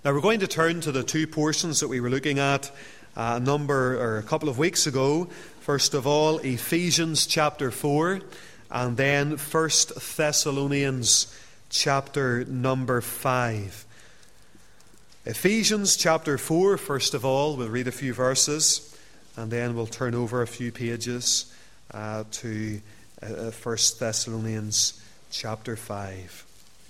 Now we're going to turn to the two portions that we were looking at a couple of weeks ago. First of all, Ephesians chapter 4, and then 1 Thessalonians chapter number 5. Ephesians chapter 4, first of all, we'll read a few verses, and then we'll turn over a few pages to 1 Thessalonians chapter 5.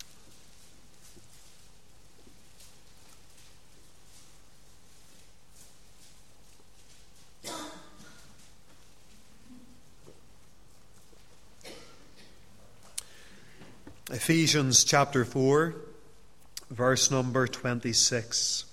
Ephesians chapter 4, verse number 26.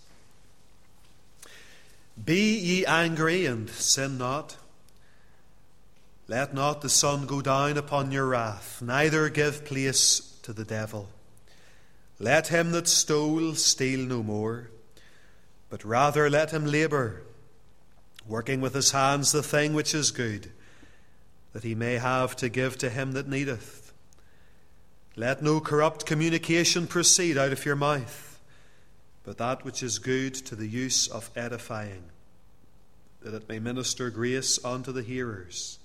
Be ye angry and sin not. Let not the sun go down upon your wrath, neither give place to the devil. Let him that stole steal no more, but rather let him labour, working with his hands the thing which is good, that he may have to give to him that needeth. Let no corrupt communication proceed out of your mouth, but that which is good to the use of edifying, that it may minister grace unto the hearers.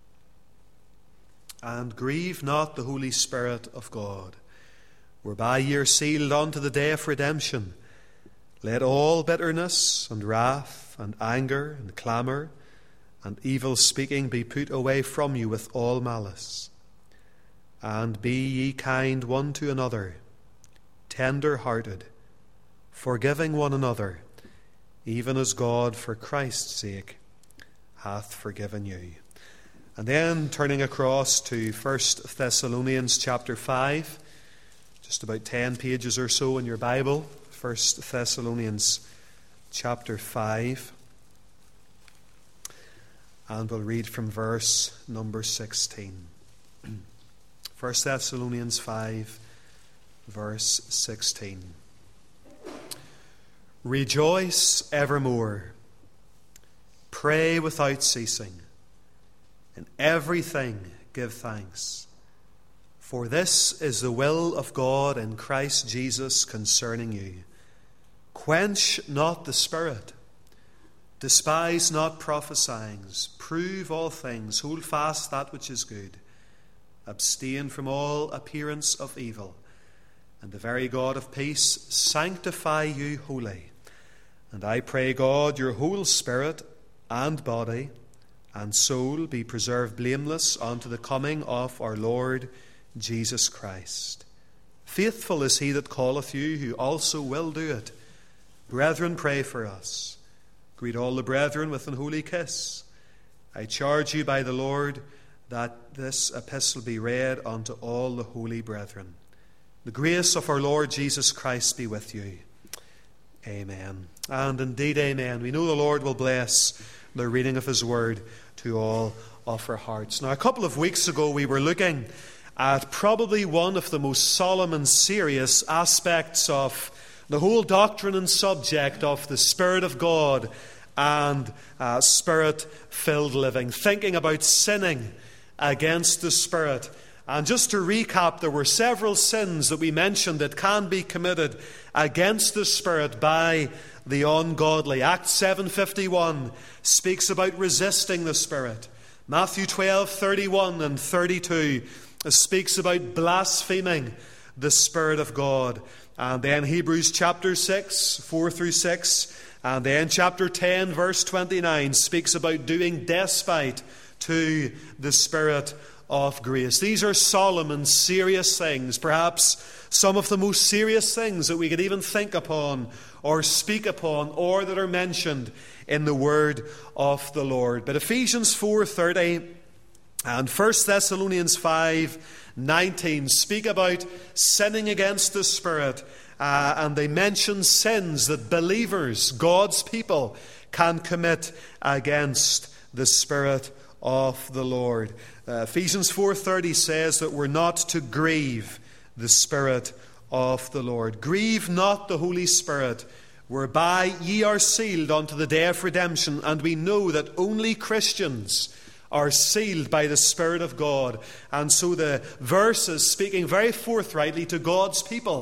And grieve not the Holy Spirit of God, whereby ye are sealed unto the day of redemption. Let all bitterness and wrath and anger and clamour and evil speaking be put away from you with all malice. And be ye kind one to another, tender-hearted, forgiving one another, even as God for Christ's sake hath forgiven you. And then turning across to 1 Thessalonians chapter 5, just about 10 pages or so in your Bible, 1 Thessalonians chapter 5, and we'll read from verse number 16. 1 Thessalonians 5, verse 16. Rejoice evermore. Pray without ceasing. In everything give thanks. For this is the will of God in Christ Jesus concerning you. Quench not the spirit. Despise not prophesying. Prove all things. Hold fast that which is good. Abstain from all appearance of evil, and the very God of peace sanctify you wholly. And I pray God your whole spirit and body and soul be preserved blameless unto the coming of our Lord Jesus Christ. Faithful is he that calleth you, who also will do it. Brethren, pray for us. Greet all the brethren with an holy kiss. I charge you by the Lord that this epistle be read unto all the holy brethren. The grace of our Lord Jesus Christ be with you. Amen. And indeed, amen. We know the Lord will bless the reading of his word to all of our hearts. Now, a couple of weeks ago, we were looking at probably one of the most solemn and serious aspects of the whole doctrine and subject of the Spirit of God and Spirit-filled living, thinking about sinning against the Spirit. And just to recap, there were several sins that we mentioned that can be committed against the Spirit by the ungodly. Acts 7:51 speaks about resisting the Spirit. Matthew 12:31 and 32 speaks about blaspheming the Spirit of God. And then Hebrews chapter 6, 4 through 6, and then chapter 10, verse 29 speaks about doing despite to the Spirit of grace. These are solemn and serious things, perhaps some of the most serious things that we could even think upon or speak upon or that are mentioned in the word of the Lord. But Ephesians 4:30 and 1 Thessalonians 5:19 speak about sinning against the Spirit, and they mention sins that believers, God's people, can commit against the Spirit of the Lord. Ephesians 4:30 says that we're not to grieve the Spirit of the Lord. Grieve not the Holy Spirit, whereby ye are sealed unto the day of redemption. And we know that only Christians are sealed by the Spirit of God. And so the verse is speaking very forthrightly to God's people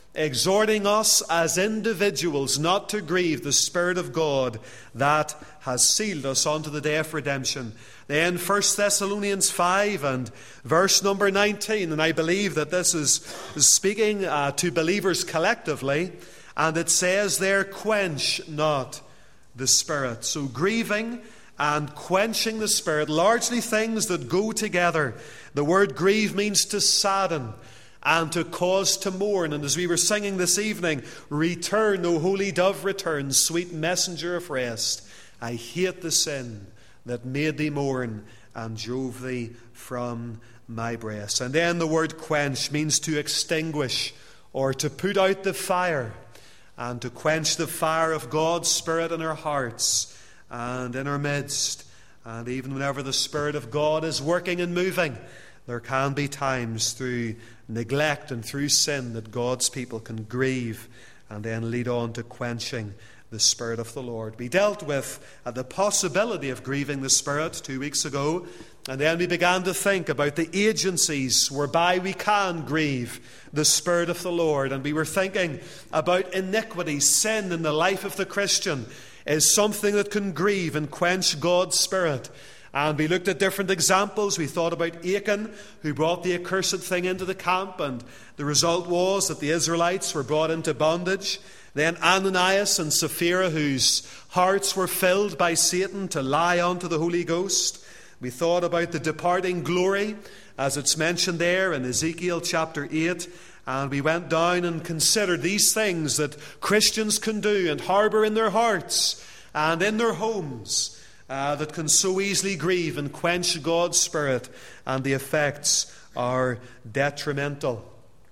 exhorting us as individuals not to grieve the Spirit of God that has sealed us unto the day of redemption. Then 1 Thessalonians 5 and verse number 19, and I believe that this is speaking to believers collectively, and it says there, quench not the Spirit. So grieving and quenching the Spirit, largely things that go together. The word grieve means to sadden and to cause to mourn. And as we were singing this evening, return, O holy dove, return, sweet messenger of rest. I hate the sin that made thee mourn and drove thee from my breast. And then the word quench means to extinguish or to put out the fire, and to quench the fire of God's Spirit in our hearts and in our midst. And even whenever the Spirit of God is working and moving, there can be times through neglect and through sin that God's people can grieve and then lead on to quenching the Spirit of the Lord. We dealt with the possibility of grieving the Spirit 2 weeks ago, and then we began to think about the agencies whereby we can grieve the Spirit of the Lord. And we were thinking about iniquity, sin in the life of the Christian is something that can grieve and quench God's Spirit. And we looked at different examples. We thought about Achan, who brought the accursed thing into the camp, and the result was that the Israelites were brought into bondage. Then Ananias and Sapphira, whose hearts were filled by Satan to lie unto the Holy Ghost. We thought about the departing glory, as it's mentioned there in Ezekiel chapter 8. And we went down and considered these things that Christians can do and harbour in their hearts and in their homes that can so easily grieve and quench God's Spirit, and the effects are detrimental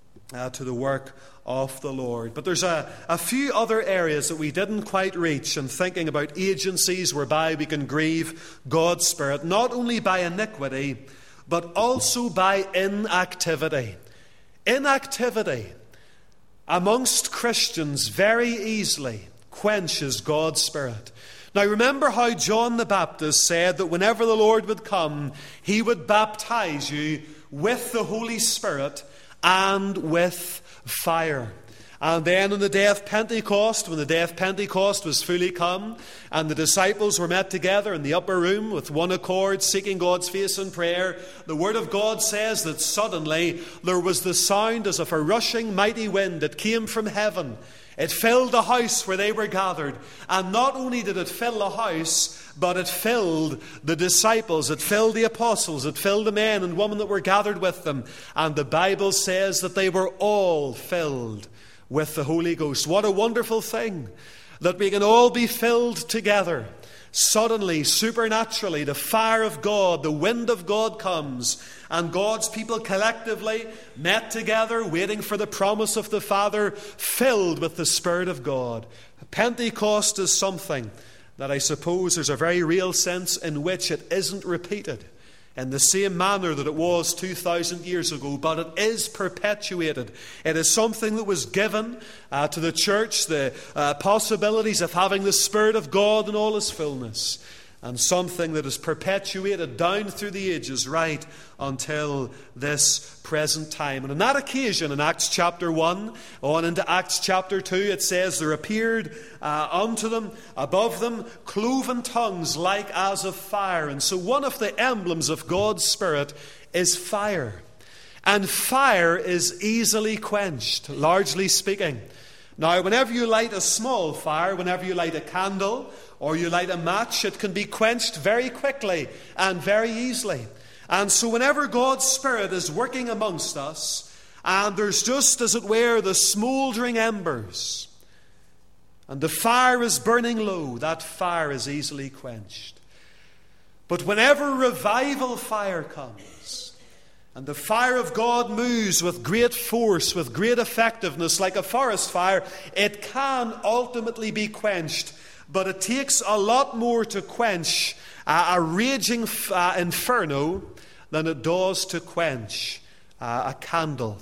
to the work of the Lord. But there's a few other areas that we didn't quite reach in thinking about agencies whereby we can grieve God's Spirit, not only by iniquity, but also by inactivity. Inactivity amongst Christians very easily quenches God's Spirit. Now remember how John the Baptist said that whenever the Lord would come, he would baptize you with the Holy Spirit and with fire. And then on the day of Pentecost, when the day of Pentecost was fully come, and the disciples were met together in the upper room with one accord, seeking God's face in prayer, the Word of God says that suddenly there was the sound as of a rushing mighty wind that came from heaven. It filled the house where they were gathered. And not only did it fill the house, but it filled the disciples, it filled the apostles, it filled the men and women that were gathered with them. And the Bible says that they were all filled with the Holy Ghost. What a wonderful thing that we can all be filled together. Suddenly, supernaturally, the fire of God, the wind of God comes, and God's people collectively met together, waiting for the promise of the Father, filled with the Spirit of God. Pentecost is something that I suppose there's a very real sense in which it isn't repeated in the same manner that it was 2,000 years ago, but it is perpetuated. It is something that was given to the church, the possibilities of having the Spirit of God in all His fullness, and something that is perpetuated down through the ages right until this present time. And on that occasion, in Acts chapter 1, on into Acts chapter 2, it says, there appeared unto them, above them, cloven tongues like as of fire. And so one of the emblems of God's Spirit is fire. And fire is easily quenched, largely speaking. Now, whenever you light a small fire, whenever you light a candle, or you light a match, it can be quenched very quickly and very easily. And so whenever God's Spirit is working amongst us, and there's just, as it were, the smouldering embers, and the fire is burning low, that fire is easily quenched. But whenever revival fire comes, and the fire of God moves with great force, with great effectiveness, like a forest fire, it can ultimately be quenched. But it takes a lot more to quench a raging inferno than it does to quench a candle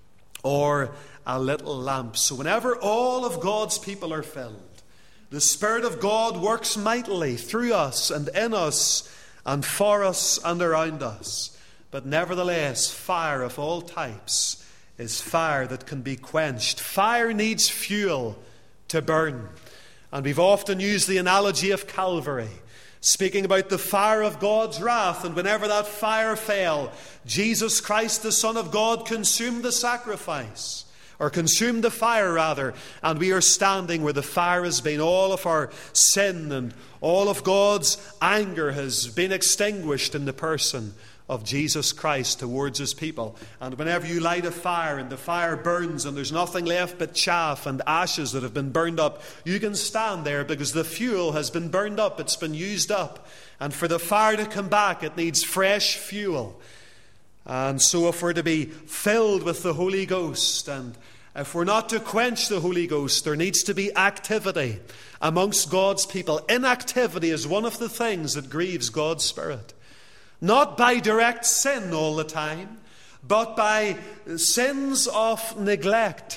or a little lamp. So whenever all of God's people are filled, the Spirit of God works mightily through us and in us and for us and around us. But nevertheless, fire of all types is fire that can be quenched. Fire needs fuel to burn. And we've often used the analogy of Calvary, speaking about the fire of God's wrath. And whenever that fire fell, Jesus Christ, the Son of God, consumed the sacrifice, or consumed the fire rather, and we are standing where the fire has been. All of our sin and all of God's anger has been extinguished in the person of Jesus Christ towards his people. And whenever you light a fire and the fire burns and there's nothing left but chaff and ashes that have been burned up, you can stand there because the fuel has been burned up, it's been used up. And for the fire to come back, it needs fresh fuel. And so if we're to be filled with the Holy Ghost, and if we're not to quench the Holy Ghost, there needs to be activity amongst God's people. Inactivity is one of the things that grieves God's Spirit. Not by direct sin all the time, but by sins of neglect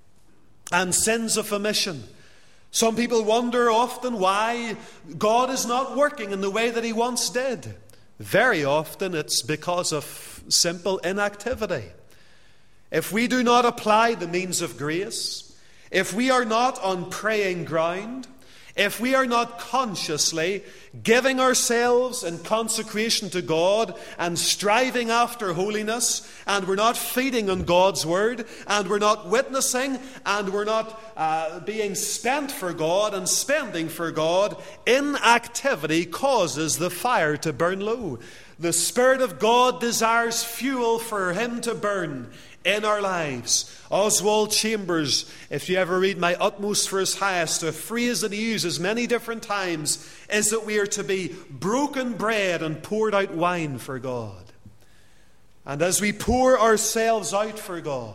and sins of omission. Some people wonder often why God is not working in the way that he once did. Very often it's because of simple inactivity. If we do not apply the means of grace, if we are not on praying ground, if we are not consciously giving ourselves in consecration to God and striving after holiness, and we're not feeding on God's word, and we're not witnessing, and we're not being spent for God and spending for God, inactivity causes the fire to burn low. The Spirit of God desires fuel for him to burn in our lives. Oswald Chambers, if you ever read My Utmost for His Highest, a phrase that he uses many different times is that we are to be broken bread and poured out wine for God. And as we pour ourselves out for God,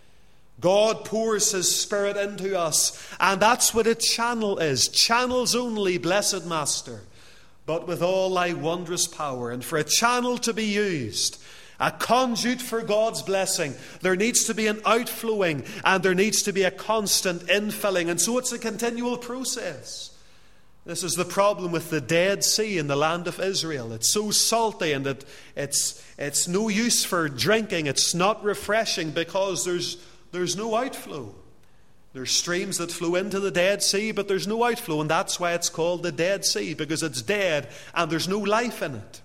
God pours his Spirit into us. And that's what a channel is. Channels only, blessed Master, but with all thy wondrous power. And for a channel to be used, a conduit for God's blessing, there needs to be an outflowing and there needs to be a constant infilling. And so it's a continual process. This is the problem with the Dead Sea in the land of Israel. It's so salty and it's no use for drinking. It's not refreshing because there's no outflow. There's streams that flow into the Dead Sea, but there's no outflow. And that's why it's called the Dead Sea, because it's dead and there's no life in it.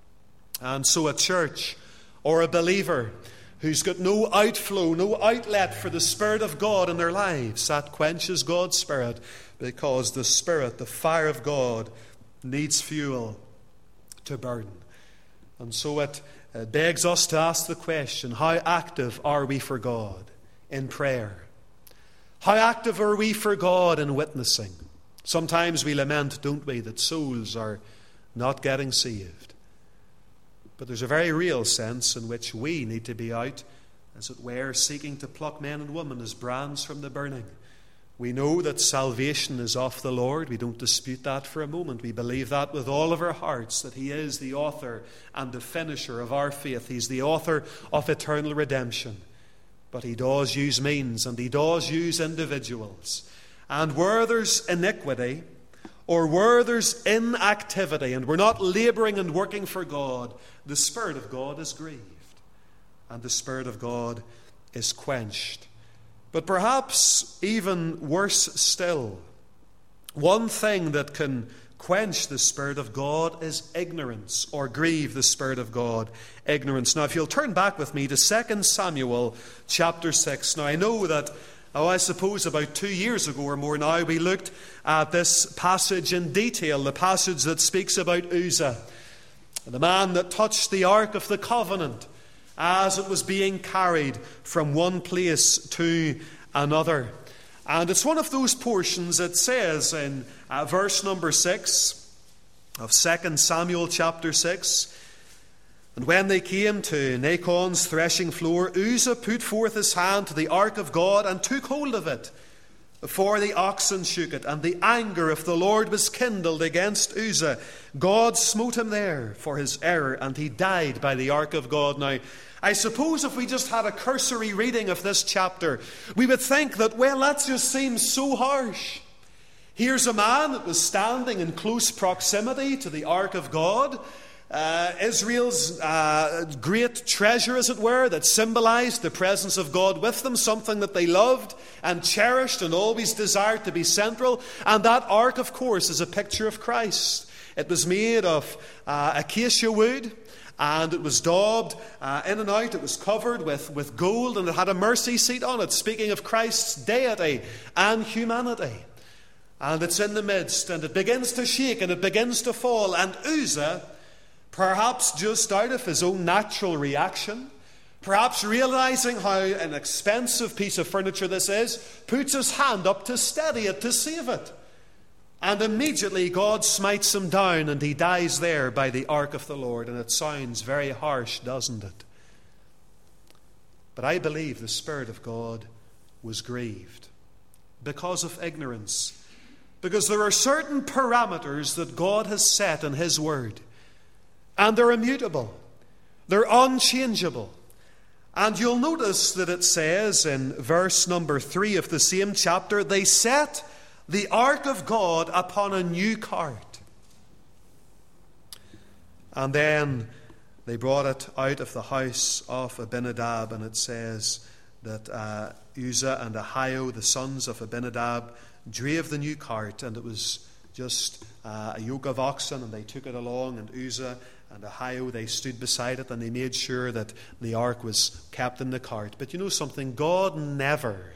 And so a church or a believer who's got no outflow, no outlet for the Spirit of God in their lives, that quenches God's Spirit, because the Spirit, the fire of God, needs fuel to burn. And so it begs us to ask the question, how active are we for God in prayer? How active are we for God in witnessing? Sometimes we lament, don't we, that souls are not getting saved. But there's a very real sense in which we need to be out, as it were, seeking to pluck men and women as brands from the burning. We know that salvation is of the Lord. We don't dispute that for a moment. We believe that with all of our hearts, that he is the author and the finisher of our faith. He's the author of eternal redemption. But he does use means and he does use individuals. And where there's iniquity, or where there's inactivity, and we're not labouring and working for God, the Spirit of God is grieved, and the Spirit of God is quenched. But perhaps even worse still, one thing that can quench the Spirit of God is ignorance, or grieve the Spirit of God, ignorance. Now, if you'll turn back with me to 2 Samuel chapter 6. Now, I know that I suppose about 2 years ago or more now, we looked at this passage in detail, the passage that speaks about Uzzah, the man that touched the Ark of the Covenant as it was being carried from one place to another. And it's one of those portions that says in verse number 6 of 2 Samuel chapter 6, "And when they came to Nachon's threshing floor, Uzzah put forth his hand to the ark of God and took hold of it, for the oxen shook it, and the anger of the Lord was kindled against Uzzah. God smote him there for his error, and he died by the ark of God." Now, I suppose if we just had a cursory reading of this chapter, we would think that, well, that just seems so harsh. Here's a man that was standing in close proximity to the ark of God, Israel's great treasure, as it were, that symbolized the presence of God with them, something that they loved and cherished and always desired to be central. And that ark, of course, is a picture of Christ. It was made of acacia wood, and it was daubed in and out. It was covered with gold, and it had a mercy seat on it, speaking of Christ's deity and humanity. And it's in the midst, and it begins to shake, and it begins to fall. And Uzzah, perhaps just out of his own natural reaction, perhaps realizing how an expensive piece of furniture this is, puts his hand up to steady it, to save it. And immediately God smites him down, and he dies there by the ark of the Lord. And it sounds very harsh, doesn't it? But I believe the Spirit of God was grieved because of ignorance. Because there are certain parameters that God has set in His Word. And they're immutable. They're unchangeable. And you'll notice that it says in verse number 3 of the same chapter, they set the ark of God upon a new cart. And then they brought it out of the house of Abinadab, and it says that Uzzah and Ahio, the sons of Abinadab, drave the new cart, and it was just a yoke of oxen, and they took it along, and Uzzah and Ahio, they stood beside it, and they made sure that the ark was kept in the cart. But you know something? God never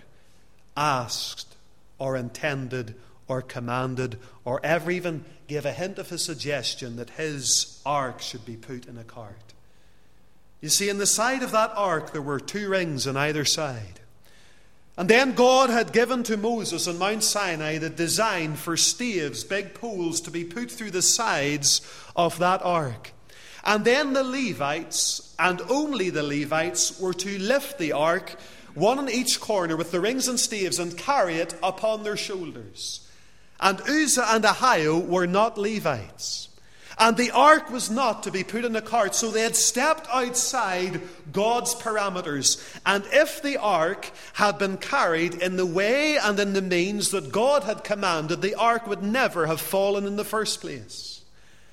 asked or intended or commanded or ever even gave a hint of a suggestion that His ark should be put in a cart. You see, in the side of that ark there were 2 rings on either side. And then God had given to Moses on Mount Sinai the design for staves, big poles, to be put through the sides of that ark. And then the Levites, and only the Levites, were to lift the ark, one in each corner with the rings and staves, and carry it upon their shoulders. And Uzzah and Ahio were not Levites. And the ark was not to be put in a cart, so they had stepped outside God's parameters. And if the ark had been carried in the way and in the means that God had commanded, the ark would never have fallen in the first place.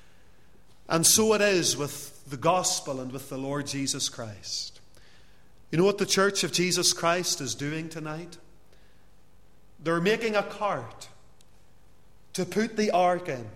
And so it is with the gospel and with the Lord Jesus Christ. You know what the Church of Jesus Christ is doing tonight? They're making a cart to put the ark in.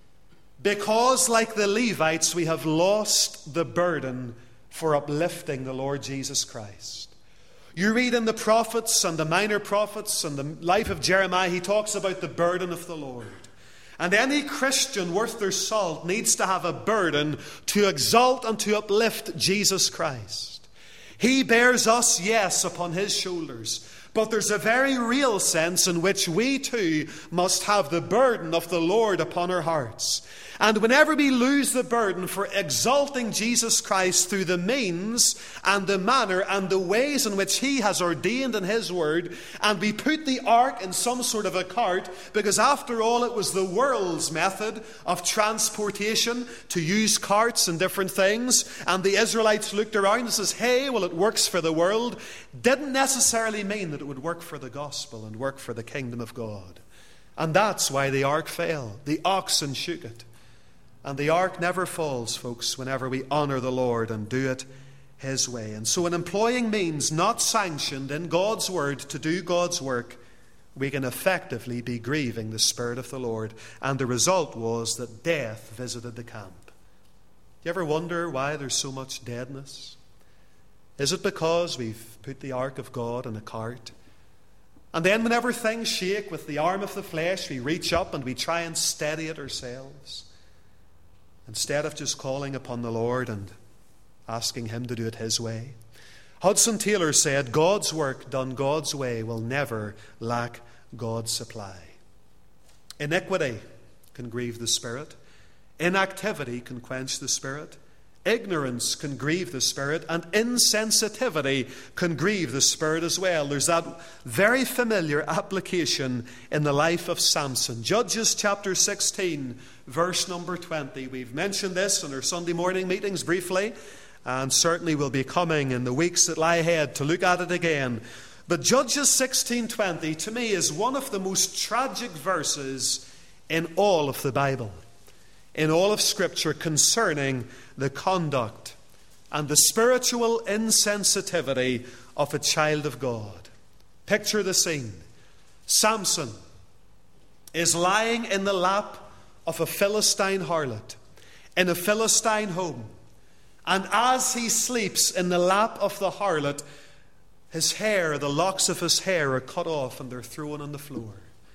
Because, like the Levites, we have lost the burden for uplifting the Lord Jesus Christ. You read in the prophets and the minor prophets and the life of Jeremiah, he talks about the burden of the Lord. And any Christian worth their salt needs to have a burden to exalt and to uplift Jesus Christ. He bears us, yes, upon His shoulders. But there's a very real sense in which we too must have the burden of the Lord upon our hearts. And whenever we lose the burden for exalting Jesus Christ through the means and the manner and the ways in which He has ordained in His Word, and we put the ark in some sort of a cart, because after all it was the world's method of transportation to use carts and different things, and the Israelites looked around and says, hey, well, it works for the world, didn't necessarily mean that it would work for the gospel and work for the kingdom of God. And that's why the ark fell. The oxen shook it. And the ark never falls, folks, whenever we honor the Lord and do it His way. And so in employing means not sanctioned in God's Word to do God's work, we can effectively be grieving the Spirit of the Lord. And the result was that death visited the camp. Do you ever wonder why there's so much deadness? Is it because we've put the ark of God in a cart? And then whenever things shake with the arm of the flesh, we reach up and we try and steady it ourselves, instead of just calling upon the Lord and asking Him to do it His way. Hudson Taylor said, God's work done God's way will never lack God's supply. Iniquity can grieve the Spirit. Inactivity can quench the Spirit. Ignorance can grieve the Spirit, and insensitivity can grieve the Spirit as well. There's that very familiar application in the life of Samson. Judges chapter 16, verse number 20. We've mentioned this in our Sunday morning meetings briefly, and certainly will be coming in the weeks that lie ahead to look at it again. But Judges 16:20 to me is one of the most tragic verses in all of the Bible. in all of Scripture concerning the conduct and the spiritual insensitivity of a child of God. Picture the scene. Samson is lying in the lap of a Philistine harlot in a Philistine home. And as he sleeps in the lap of the harlot, his hair, the locks of his hair, are cut off and they're thrown on the floor.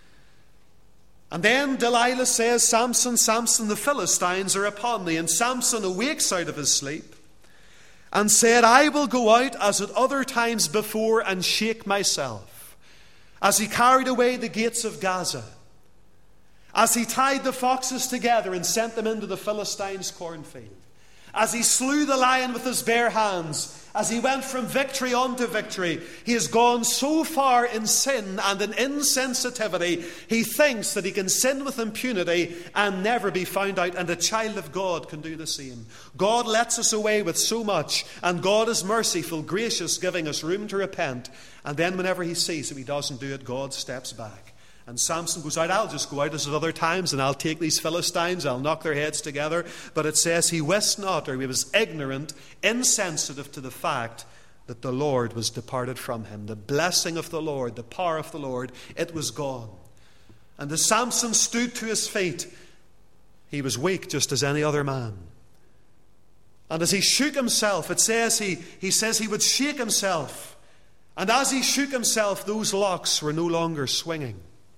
And then Delilah says, Samson, Samson, the Philistines are upon thee. And Samson awakes out of his sleep and said, I will go out as at other times before and shake myself. As he carried away the gates of Gaza, as he tied the foxes together and sent them into the Philistines' cornfield, as he slew the lion with his bare hands, as he went from victory unto victory, he has gone so far in sin and in insensitivity, he thinks that he can sin with impunity and never be found out, and a child of God can do the same. God lets us away with so much, and God is merciful, gracious, giving us room to repent, and then whenever he sees that he doesn't do it, God steps back. And Samson goes out, I'll just go out as at other times and I'll take these Philistines, I'll knock their heads together. But it says he wist not, or he was ignorant, insensitive to the fact that the Lord was departed from him. The blessing of the Lord, the power of the Lord, it was gone. And as Samson stood to his feet, he was weak just as any other man. And as he shook himself, it says he says he would shake himself. And as he shook himself, those locks were no longer swinging.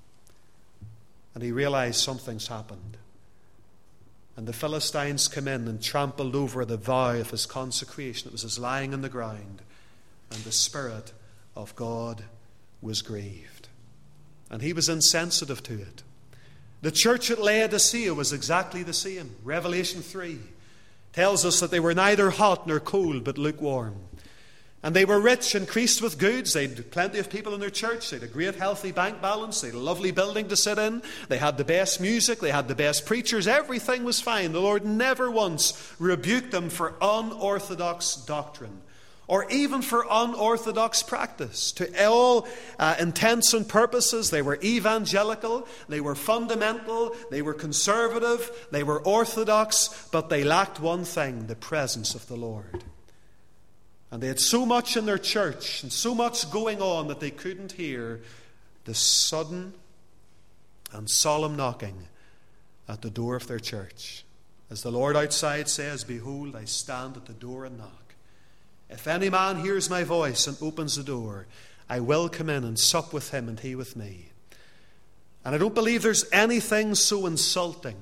And he realized something's happened. And the Philistines come in and trampled over the vow of his consecration. It was his lying on the ground. And the Spirit of God was grieved. And he was insensitive to it. The church at Laodicea was exactly the same. Revelation 3 tells us that they were neither hot nor cold, but lukewarm. And they were rich, increased with goods. They had plenty of people in their church. They had a great healthy bank balance. They had a lovely building to sit in. They had the best music. They had the best preachers. Everything was fine. The Lord never once rebuked them for unorthodox doctrine or even for unorthodox practice. To all intents and purposes, they were evangelical. They were fundamental. They were conservative. They were orthodox. But they lacked one thing, the presence of the Lord. And they had so much in their church and so much going on that they couldn't hear the sudden and solemn knocking at the door of their church. As the Lord outside says, Behold, I stand at the door and knock. If any man hears my voice and opens the door, I will come in and sup with him and he with me. And I don't believe there's anything so insulting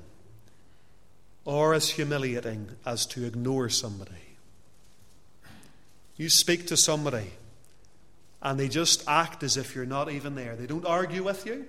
or as humiliating as to ignore somebody. You speak to somebody and they just act as if you're not even there. They don't argue with you.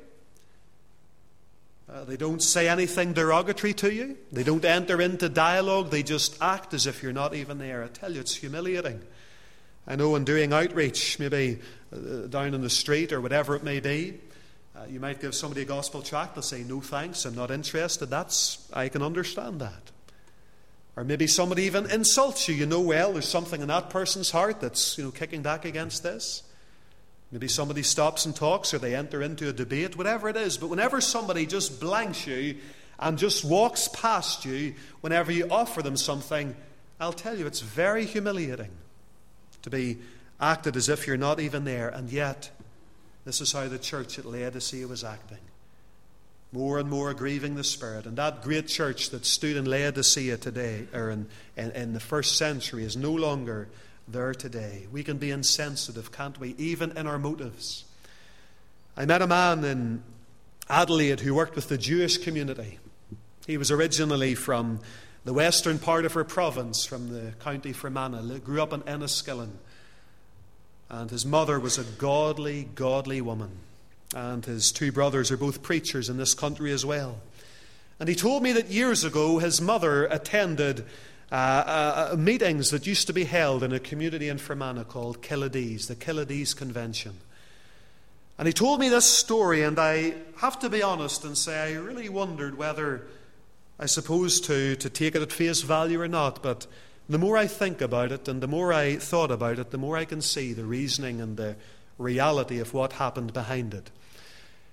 They don't say anything derogatory to you. They don't enter into dialogue. They just act as if you're not even there. I tell you, it's humiliating. I know in doing outreach, maybe down in the street or whatever it may be, you might give somebody a gospel tract. They'll say, no thanks, I'm not interested. I can understand that. Or maybe somebody even insults you. You know, well, there's something in that person's heart that's, kicking back against this. Maybe somebody stops and talks, or they enter into a debate, whatever it is. But whenever somebody just blanks you and just walks past you, whenever you offer them something, I'll tell you, it's very humiliating to be acted as if you're not even there. And yet, this is how the church at Laodicea was acting. More and more grieving the Spirit. And that great church that stood in Laodicea today, or in the first century, is no longer there today. We can be insensitive, can't we? Even in our motives. I met a man in Adelaide who worked with the Jewish community. He was originally from the western part of our province, from the county Fermanagh. Grew up in Enniskillen. And his mother was a godly, godly woman. And his two brothers are both preachers in this country as well. And he told me that years ago his mother attended meetings that used to be held in a community in Fermanagh called Killadees, the Killadees Convention. And he told me this story, and I have to be honest and say I really wondered whether, I suppose, to take it at face value or not. But the more I think about it and the more I thought about it, the more I can see the reasoning and the reality of what happened behind it.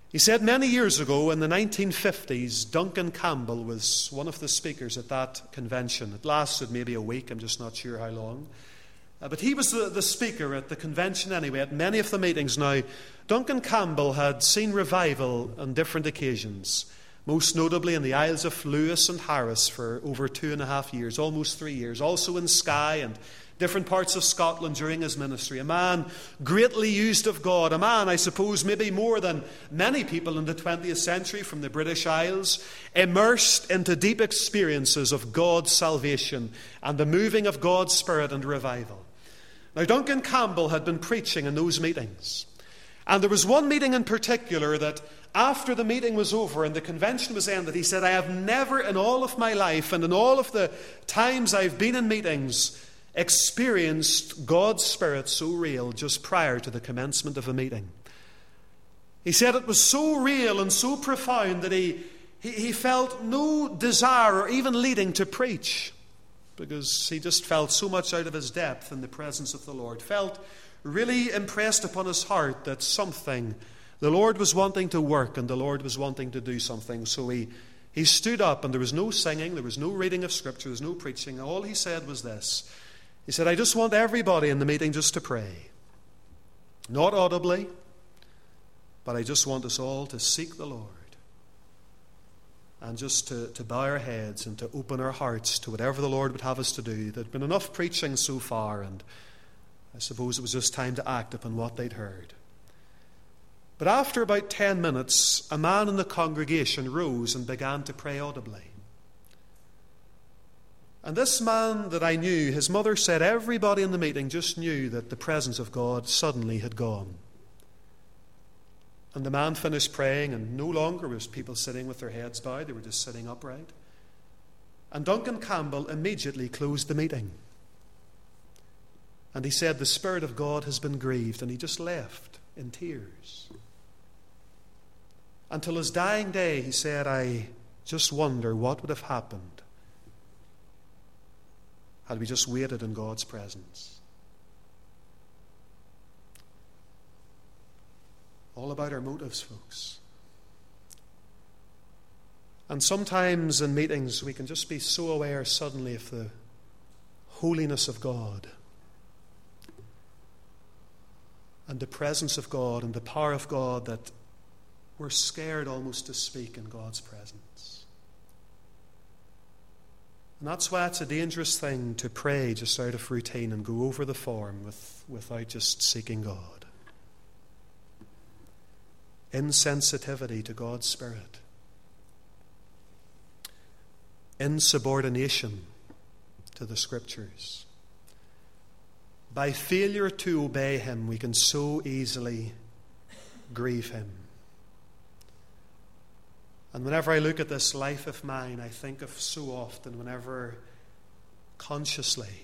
He said many years ago, in the 1950s, Duncan Campbell was one of the speakers at that convention. It lasted maybe a week, I'm just not sure how long. But he was the speaker at the convention anyway, at many of the meetings. Now, Duncan Campbell had seen revival on different occasions, most notably in the Isles of Lewis and Harris for over 2.5 years, almost 3 years, also in Skye and different parts of Scotland during his ministry. A man greatly used of God, a man, I suppose, maybe more than many people in the 20th century from the British Isles, immersed into deep experiences of God's salvation and the moving of God's Spirit and revival. Now, Duncan Campbell had been preaching in those meetings. And there was one meeting in particular that after the meeting was over and the convention was ended, he said, I have never in all of my life and in all of the times I've been in meetings experienced God's Spirit so real just prior to the commencement of a meeting. He said it was so real and so profound that he felt no desire or even leading to preach, because he just felt so much out of his depth in the presence of the Lord. Felt really impressed upon his heart that something, the Lord was wanting to work and the Lord was wanting to do something. So he stood up, and there was no singing, there was no reading of Scripture, there was no preaching. All he said was this. He said, I just want everybody in the meeting just to pray. Not audibly, but I just want us all to seek the Lord. And just to bow our heads and to open our hearts to whatever the Lord would have us to do. There'd been enough preaching so far, and I suppose it was just time to act upon what they'd heard. But after about 10 minutes, a man in the congregation rose and began to pray audibly. And this man that I knew, his mother said everybody in the meeting just knew that the presence of God suddenly had gone. And the man finished praying, and no longer was people sitting with their heads bowed, they were just sitting upright. And Duncan Campbell immediately closed the meeting. And he said, the Spirit of God has been grieved, and he just left in tears. Until his dying day, he said, I just wonder what would have happened had we just waited in God's presence. All about our motives, folks. And sometimes in meetings we can just be so aware suddenly of the holiness of God and the presence of God and the power of God that we're scared almost to speak in God's presence. And that's why it's a dangerous thing to pray just out of routine and go over the form without just seeking God. Insensitivity to God's Spirit. Insubordination to the Scriptures. By failure to obey Him, we can so easily grieve Him. And whenever I look at this life of mine, I think of so often, whenever consciously,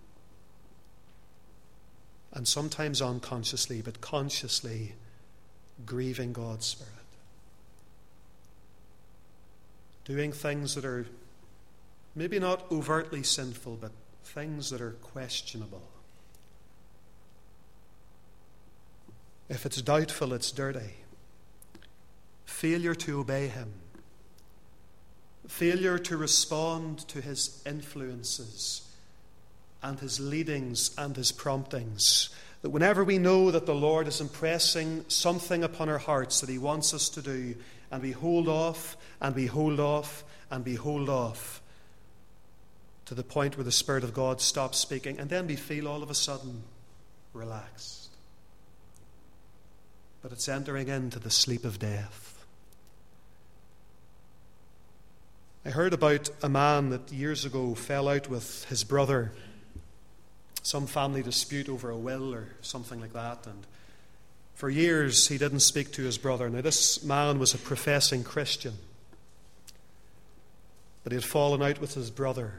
and sometimes unconsciously, but consciously grieving God's Spirit. Doing things that are maybe not overtly sinful, but things that are questionable. If it's doubtful, it's dirty. Failure to obey Him. Failure to respond to His influences and His leadings and His promptings. That whenever we know that the Lord is impressing something upon our hearts that He wants us to do, and we hold off, and we hold off, and we hold off, to the point where the Spirit of God stops speaking, and then we feel all of a sudden relaxed. But it's entering into the sleep of death. I heard about a man that years ago fell out with his brother. Some family dispute over a will or something like that. And for years he didn't speak to his brother. Now this man was a professing Christian. But he had fallen out with his brother.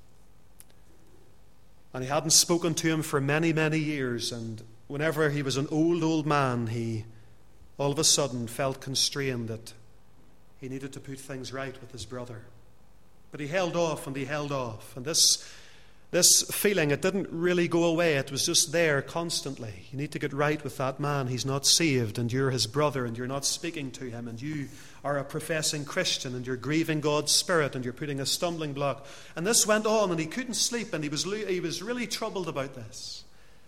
And he hadn't spoken to him for many, many years. And whenever he was an old man, he all of a sudden felt constrained that he needed to put things right with his brother. But he held off and he held off. And this This feeling, it didn't really go away. It was just there constantly. You need to get right with that man. He's not saved, and you're his brother, and you're not speaking to him, and you are a professing Christian, and you're grieving God's Spirit, and you're putting a stumbling block. And this went on, and he couldn't sleep, and he was really troubled about this.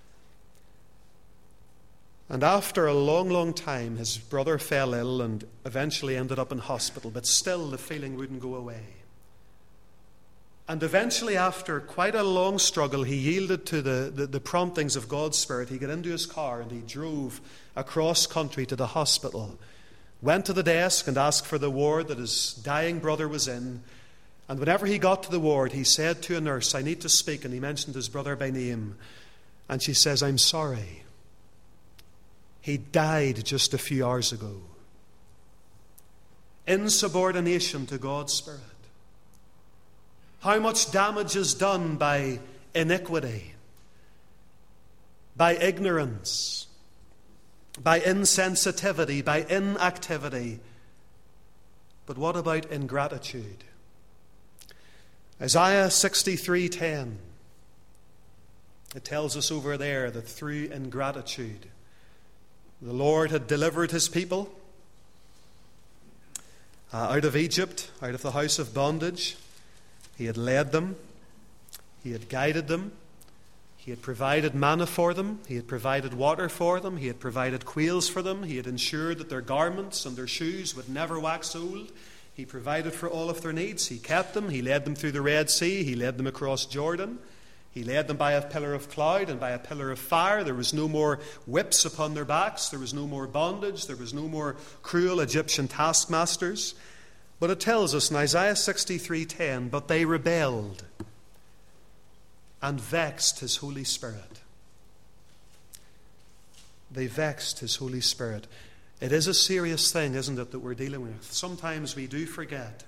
And after a long, long time, his brother fell ill and eventually ended up in hospital, but still the feeling wouldn't go away. And eventually, after quite a long struggle, he yielded to the promptings of God's Spirit. He got into his car and he drove across country to the hospital, went to the desk and asked for the ward that his dying brother was in. And whenever he got to the ward, he said to a nurse, "I need to speak," and he mentioned his brother by name. And she says, "I'm sorry. He died just a few hours ago." Insubordination to God's Spirit. How much damage is done by iniquity, by ignorance, by insensitivity, by inactivity. But what about ingratitude? Isaiah 63:10. It tells us over there that through ingratitude, the Lord had delivered his people out of Egypt, out of the house of bondage. He had led them. He had guided them. He had provided manna for them. He had provided water for them. He had provided quails for them. He had ensured that their garments and their shoes would never wax old. He provided for all of their needs. He kept them. He led them through the Red Sea. He led them across Jordan. He led them by a pillar of cloud and by a pillar of fire. There was no more whips upon their backs. There was no more bondage. There was no more cruel Egyptian taskmasters. But it tells us in Isaiah 63:10, "But they rebelled and vexed his Holy Spirit." They vexed his Holy Spirit. It is a serious thing, isn't it, that we're dealing with? Sometimes we do forget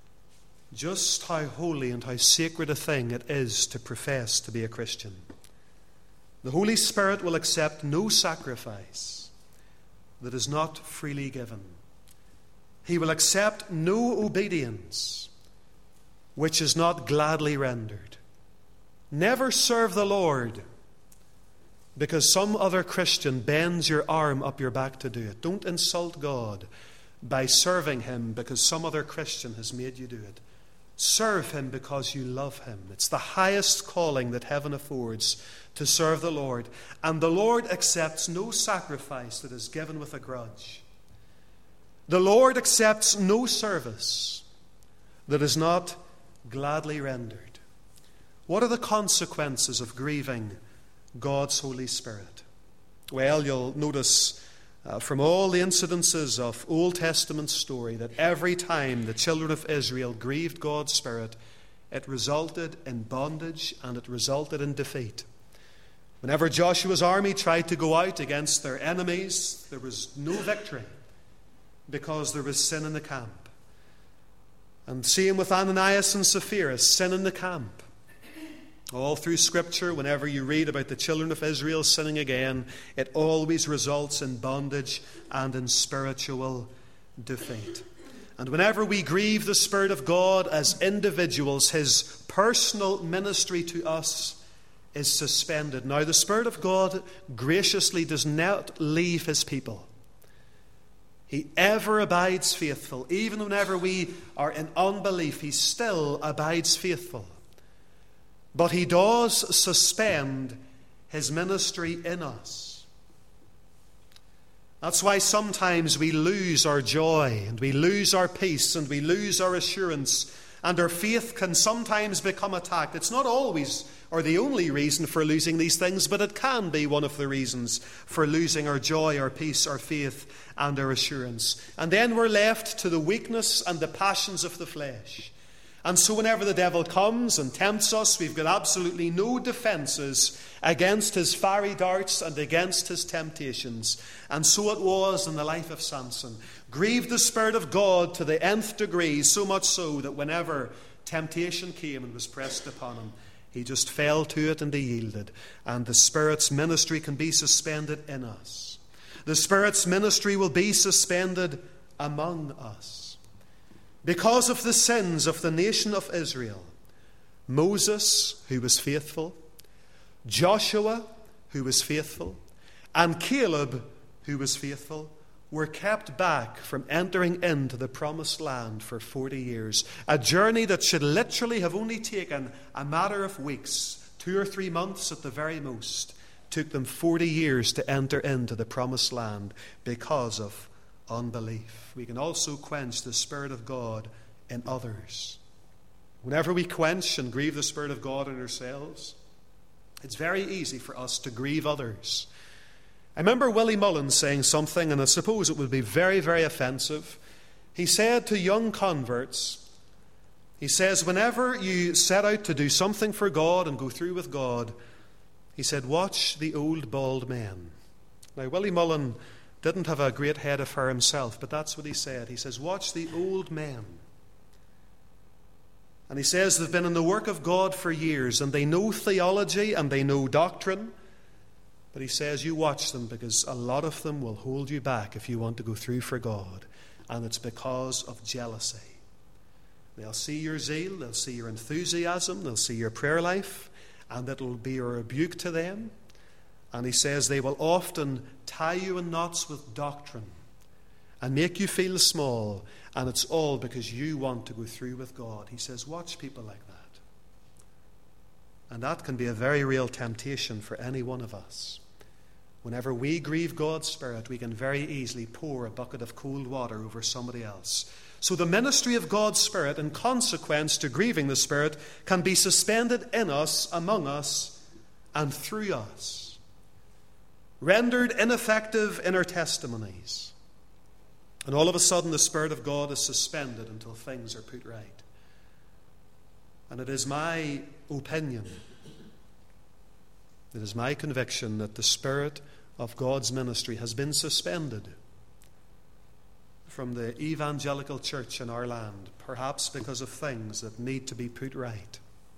just how holy and how sacred a thing it is to profess to be a Christian. The Holy Spirit will accept no sacrifice that is not freely given. He will accept no obedience which is not gladly rendered. Never serve the Lord because some other Christian bends your arm up your back to do it. Don't insult God by serving him because some other Christian has made you do it. Serve him because you love him. It's the highest calling that heaven affords, to serve the Lord. And the Lord accepts no sacrifice that is given with a grudge. The Lord accepts no service that is not gladly rendered. What are the consequences of grieving God's Holy Spirit? Well, you'll notice from all the incidences of Old Testament story that every time the children of Israel grieved God's Spirit, it resulted in bondage and it resulted in defeat. Whenever Joshua's army tried to go out against their enemies, there was no victory because there was sin in the camp. And same with Ananias and Sapphira, sin in the camp. All through Scripture, whenever you read about the children of Israel sinning again, it always results in bondage and in spiritual defeat. And whenever we grieve the Spirit of God as individuals, his personal ministry to us is suspended. Now, the Spirit of God graciously does not leave his people. He ever abides faithful. Even whenever we are in unbelief, he still abides faithful. But he does suspend his ministry in us. That's why sometimes we lose our joy and we lose our peace and we lose our assurance, and our faith can sometimes become attacked. It's not always or the only reason for losing these things, but it can be one of the reasons for losing our joy, our peace, our faith, and our assurance. And then we're left to the weakness and the passions of the flesh. And so whenever the devil comes and tempts us, we've got absolutely no defenses against his fiery darts and against his temptations. And so it was in the life of Samson. Grieved the Spirit of God to the nth degree, so much so that whenever temptation came and was pressed upon him, he just fell to it and he yielded. And the Spirit's ministry can be suspended in us. The Spirit's ministry will be suspended among us. Because of the sins of the nation of Israel, Moses, who was faithful, Joshua, who was faithful, and Caleb, who was faithful, were kept back from entering into the promised land for 40 years. A journey that should literally have only taken a matter of weeks, 2 or 3 months at the very most, took them 40 years to enter into the promised land because of unbelief. We can also quench the Spirit of God in others. Whenever we quench and grieve the Spirit of God in ourselves, it's very easy for us to grieve others. I remember Willie Mullins saying something, and I suppose it would be very, very offensive. He said to young converts, he says, whenever you set out to do something for God and go through with God, he said, watch the old bald men. Now, Willie Mullins didn't have a great head of hair himself, but that's what he said. He says, watch the old men. And he says they've been in the work of God for years, and they know theology and they know doctrine. But he says, you watch them, because a lot of them will hold you back if you want to go through for God. And it's because of jealousy. They'll see your zeal, they'll see your enthusiasm, they'll see your prayer life, and it'll be a rebuke to them. And he says they will often tie you in knots with doctrine and make you feel small, and it's all because you want to go through with God. He says, watch people like that. And that can be a very real temptation for any one of us. Whenever we grieve God's Spirit, we can very easily pour a bucket of cold water over somebody else. So the ministry of God's Spirit, in consequence to grieving the Spirit, can be suspended in us, among us, and through us, rendered ineffective in our testimonies. And all of a sudden the Spirit of God is suspended until things are put right. And it is my opinion, it is my conviction that the Spirit of God's ministry has been suspended from the evangelical church in our land, perhaps because of things that need to be put right.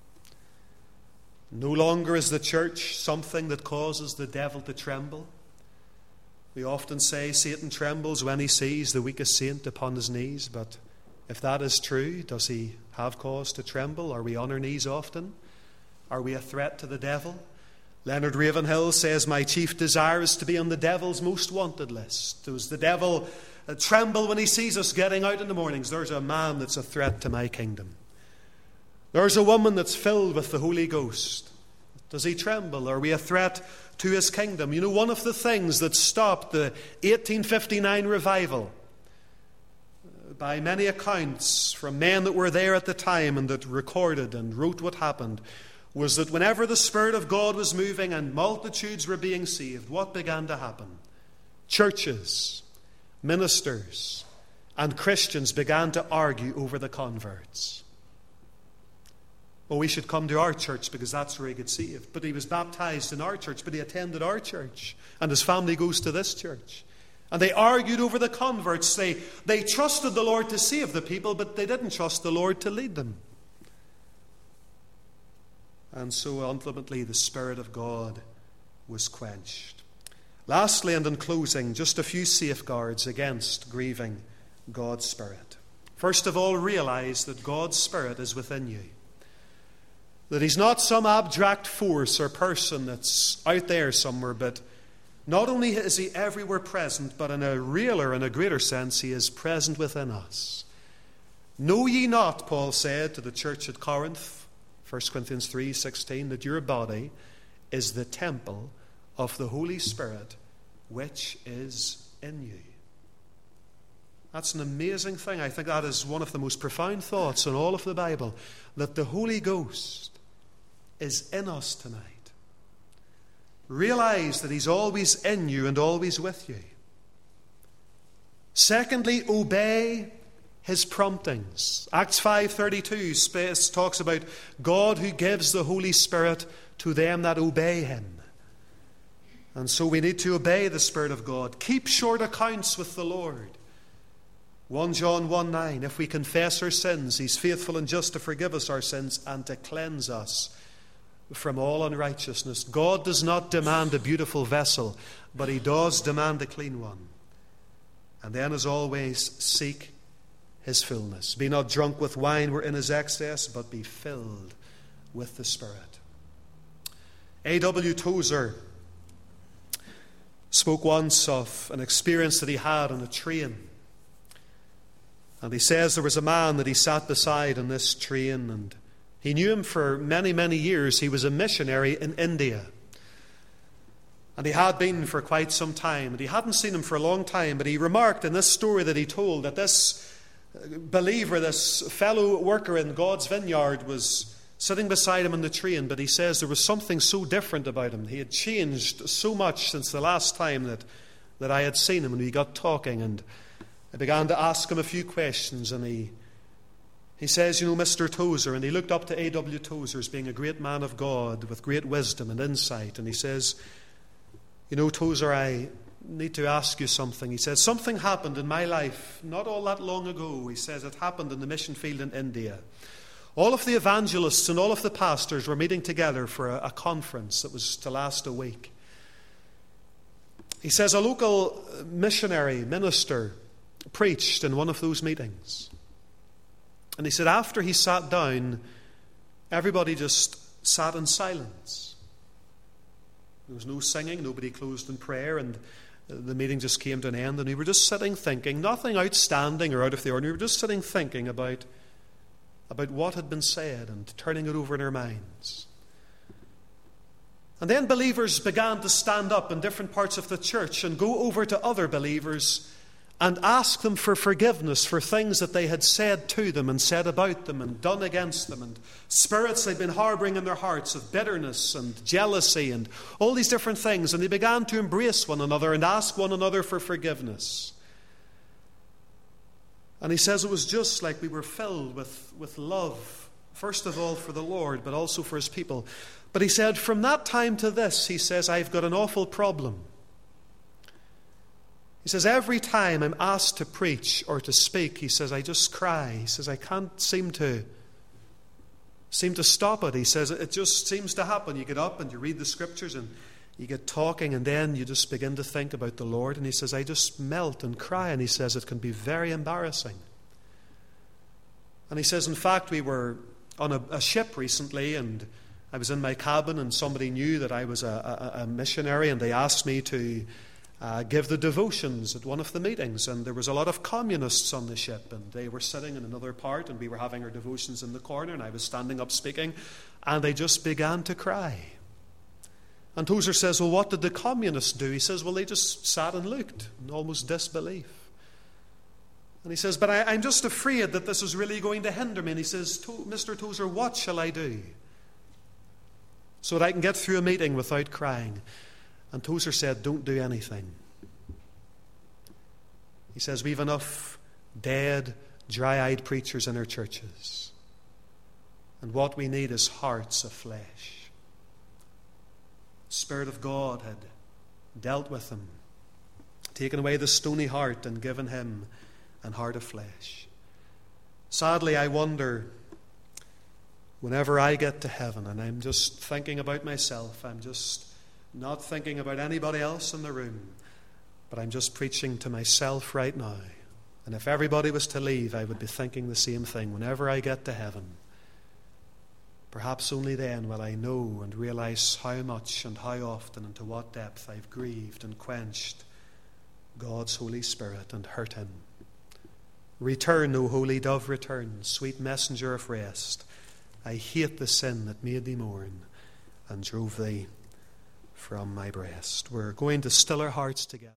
No longer is the church something that causes the devil to tremble. We often say Satan trembles when he sees the weakest saint upon his knees, but if that is true, does he have cause to tremble? Are we on our knees often? Are we a threat to the devil? Leonard Ravenhill says, my chief desire is to be on the devil's most wanted list. Does the devil tremble when he sees us getting out in the mornings? There's a man that's a threat to my kingdom. There's a woman that's filled with the Holy Ghost. Does he tremble? Are we a threat to his kingdom? You know, one of the things that stopped the 1859 revival, by many accounts from men that were there at the time and that recorded and wrote what happened, was that whenever the Spirit of God was moving and multitudes were being saved, what began to happen? Churches, ministers, and Christians began to argue over the converts. Oh, we should come to our church because that's where he got saved. But he was baptized in our church, but he attended our church. And his family goes to this church. And they argued over the converts. They trusted the Lord to save the people, but they didn't trust the Lord to lead them. And so ultimately the Spirit of God was quenched. Lastly, and in closing, just a few safeguards against grieving God's Spirit. First of all, realize that God's Spirit is within you. That he's not some abstract force or person that's out there somewhere, but not only is he everywhere present, but in a realer and a greater sense, he is present within us. Know ye not, Paul said to the church at Corinth, 1 Corinthians 3:16, that your body is the temple of the Holy Spirit, which is in you. That's an amazing thing. I think that is one of the most profound thoughts in all of the Bible, that the Holy Ghost is in us tonight. Realize that he's always in you and always with you. Secondly, obey his promptings. Acts 5:32 talks about God who gives the Holy Spirit to them that obey him. And so we need to obey the Spirit of God. Keep short accounts with the Lord. 1 John 1:9, if we confess our sins, he's faithful and just to forgive us our sins and to cleanse us from all unrighteousness. God does not demand a beautiful vessel, but he does demand a clean one. And then, as always, seek his fullness. Be not drunk with wine wherein is excess, but be filled with the Spirit. A.W. Tozer spoke once of an experience that he had on a train. And he says there was a man that he sat beside on this train, and he knew him for many, many years. He was a missionary in India. And he had been for quite some time, and he hadn't seen him for a long time, but he remarked in this story that he told that this believer, this fellow worker in God's vineyard, was sitting beside him on the train, but he says there was something so different about him. He had changed so much since the last time that I had seen him, and we got talking, and I began to ask him a few questions, and he says, you know, Mr. Tozer, and he looked up to A.W. Tozer as being a great man of God with great wisdom and insight, and he says, you know, Tozer, I need to ask you something. He says, something happened in my life not all that long ago. He says it happened in the mission field in India. All of the evangelists and all of the pastors were meeting together for a conference that was to last a week. He says a local missionary minister preached in one of those meetings. And he said after he sat down, everybody just sat in silence. There was no singing, nobody closed in prayer, and the meeting just came to an end, and we were just sitting thinking, nothing outstanding or out of the ordinary, we were just sitting thinking about what had been said and turning it over in our minds. And then believers began to stand up in different parts of the church and go over to other believers and ask them for forgiveness for things that they had said to them and said about them and done against them, and spirits they'd been harboring in their hearts of bitterness and jealousy and all these different things. And they began to embrace one another and ask one another for forgiveness. And he says it was just like we were filled with love, first of all for the Lord, but also for his people. But he said, from that time to this, he says, I've got an awful problem. He says, every time I'm asked to preach or to speak, he says, I just cry. He says, I can't seem to stop it. He says, it just seems to happen. You get up and you read the scriptures and you get talking, and then you just begin to think about the Lord. And he says, I just melt and cry. And he says, it can be very embarrassing. And he says, in fact, we were on a ship recently, and I was in my cabin, and somebody knew that I was a missionary, and they asked me to give the devotions at one of the meetings. And there was a lot of communists on the ship, and they were sitting in another part, and we were having our devotions in the corner, and I was standing up speaking, and they just began to cry. And Tozer says, well, what did the communists do? He says, well, they just sat and looked in almost disbelief. And he says, but I'm just afraid that this is really going to hinder me. And he says, Mr. Tozer, what shall I do so that I can get through a meeting without crying? And Tozer said, don't do anything. He says, we've enough dead, dry-eyed preachers in our churches. And what we need is hearts of flesh. The Spirit of God had dealt with him, taken away the stony heart and given him an heart of flesh. Sadly, I wonder, whenever I get to heaven and I'm just thinking about myself, I'm just not thinking about anybody else in the room, but I'm just preaching to myself right now. And if everybody was to leave, I would be thinking the same thing. Whenever I get to heaven, perhaps only then will I know and realize how much and how often and to what depth I've grieved and quenched God's Holy Spirit and hurt him. Return, O holy dove, return, sweet messenger of rest. I hate the sin that made thee mourn and drove thee from my breast. We're going to still our hearts together.